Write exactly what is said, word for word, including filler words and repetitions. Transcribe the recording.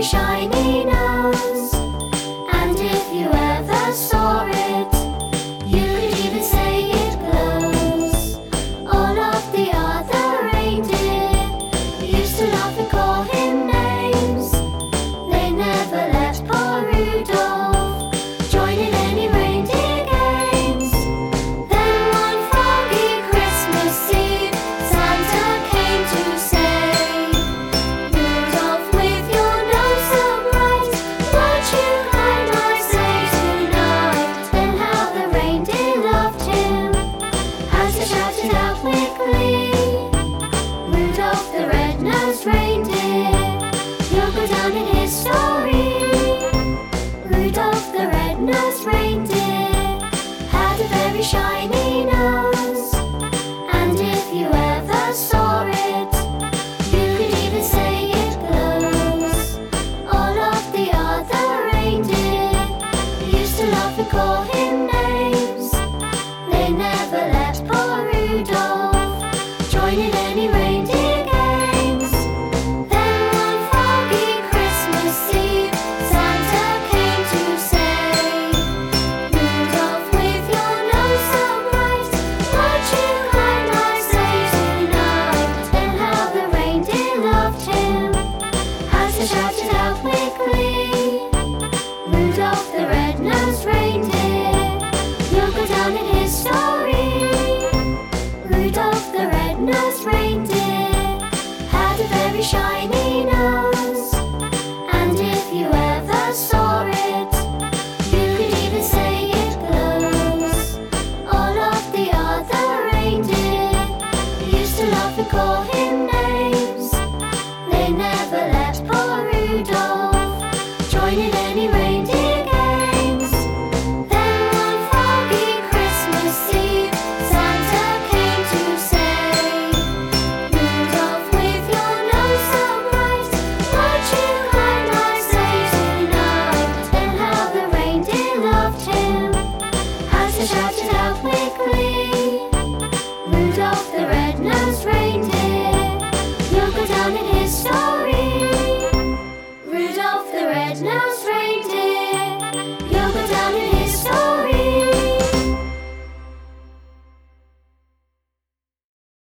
very shiny nose. And if you ever saw it, you could even say it glows. All of the other reindeer used to laugh and call him names. They never let poor Rudolph join in any reindeer games. Then one foggy Christmas Eve, Santa came to say, "Rudolph, with your nose so bright, won't you climb my sleigh tonight?" Then how the reindeer loved him as they shouted out with glee, "Rudolph the red-nosed reindeer, you'll go down in history." Rudolph the red-nosed reindeer had a very shiny nose. And if you ever saw it, you could even say it glows. All of the other reindeer used to laugh and call him names. They never let poor Rudolph join in any reindeer games. Then one foggy Christmas Eve, Santa came to say, "Rudolph, with your nose so bright, won't you climb my sleigh tonight?" Then how the reindeer loved him as they shouted out with glee, "Rudolph the red-nosed reindeer, you'll go down in history." Rudolph the red-nosed reindeer had a very shiny nose. And if you ever saw it, you could even say it glows. All of the other reindeer used to laugh and call him